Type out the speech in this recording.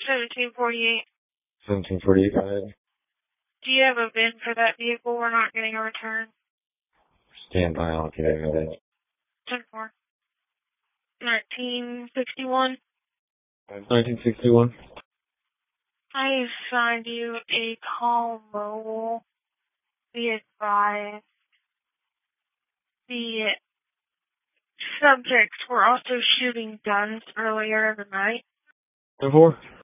1748. 1748, got it. Do you have a VIN for that vehicle? We're not getting a return. Stand by, I'll get it. 10-4. 1961. 1961. I assigned you a call mobile. Be advised. The subjects were also shooting guns earlier in the night. 10-4.